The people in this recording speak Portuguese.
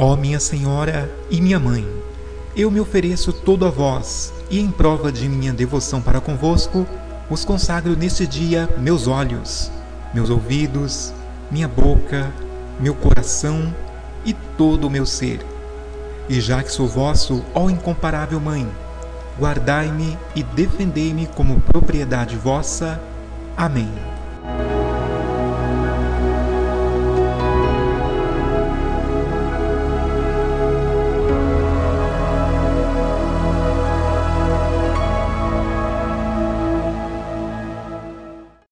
Ó minha Senhora e minha Mãe, eu me ofereço todo a vós, e em prova de minha devoção para convosco, vos consagro neste dia meus olhos, meus ouvidos, minha boca, meu coração e todo o meu ser. E já que sou vosso, ó incomparável Mãe, guardai-me e defendei-me como propriedade vossa. Amém.